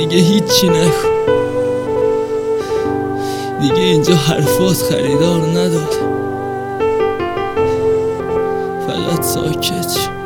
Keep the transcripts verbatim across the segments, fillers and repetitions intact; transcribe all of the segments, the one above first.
دیگه هیچی نکن، دیگه اینجا حرفات خریدار نداره، فقط ساکت شو.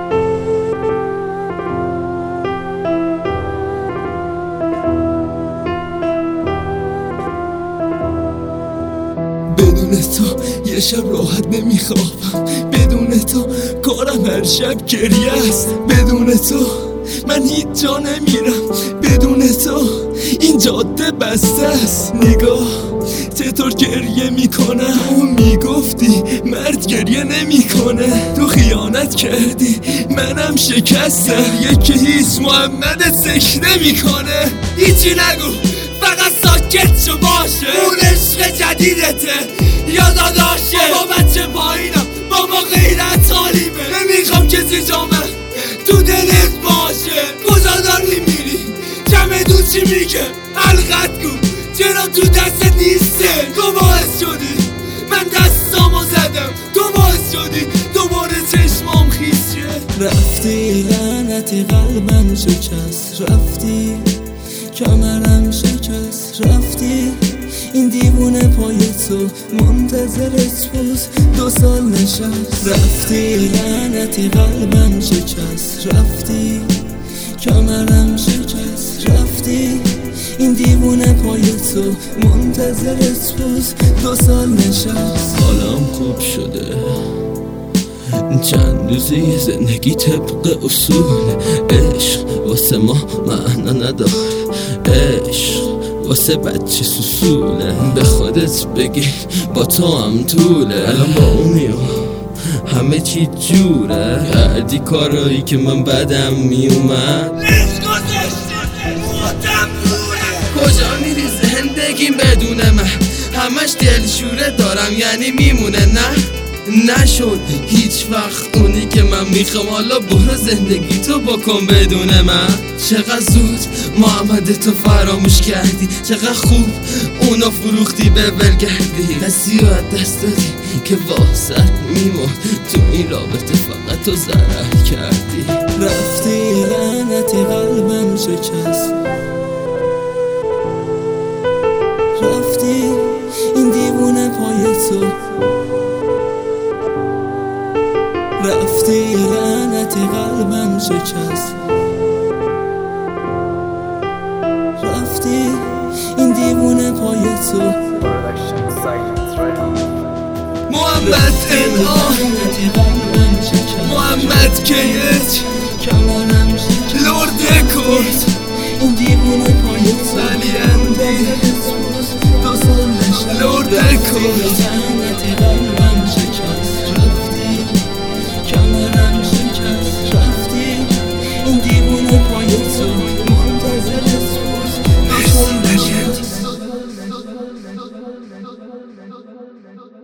بدون تو یه شب راحت نمیخوابم، بدون تو کارم هر شب گریه است، بدون تو من هیچ جا نمیرم، بدون تو این جاده بسته است. نگاه چطور گریه میکنم، تو میگفتی مرد گریه نمیکنه، تو خیانت کردی منم شکستم، یکی هیچ محمد سکته میکنه. هیچی نگو فقط ساکت شو باشه، اون عشق جدیدته یا داداشه. بابا بچه پایینم، بابا غیرت طالیبه، نمیخوام کسی جامعه تو دلت باشه. کجا داری میری؟ کمه دو چی میگه؟ حلقت گو چرا تو دستت نیسته؟ تو باعث شدی من دستامو زدم، تو باعث شدی دوباره چشمام خیس شه. رفتی لعنتی قلبم شکست، رفتی کمرم شکست، رفتی این دیوونه پای تو منتظرت بود دو سال نشست. رفتی لعنتی قلبم شکست، رفتی کمرم شکست، رفتی این دیوونه پای تو منتظرت بود دو سال نشست. حالم خوب شده چند روزی زندگی طبق اصول، عشق واسه ما معنا نداره، عشق واسه بچه سوسوله. به خودت بگی با تو هم طوله، الان با اونی و همه چی جوره، کردی کارایی که من بدم میومد. کجا میری زندگیم بدون من؟ همش دلشوره دارم یعنی میمونه. نه نشد هیچ وقت اونی که من میخوام، حالا برو زندگی تو بکن بدون من. چقدر زود محمد تو فراموش کردی، چقدر خوب اونا فروختی به ولگردی، کسی رو از دست دادی که واسط میمون، تو این رابطه فقط تو ضرر کردی. رفتی لعنتی قلبم شکست، رفتی این دیوونه پای تو، رفتی لعنتی قلبم شکست، رفتی این دیوونه پای تو. محمد انعام، محمد کیت، لرد کرد، این دیوونه پای تو، علی اندی، لرد کرد. No, no, no, no, no.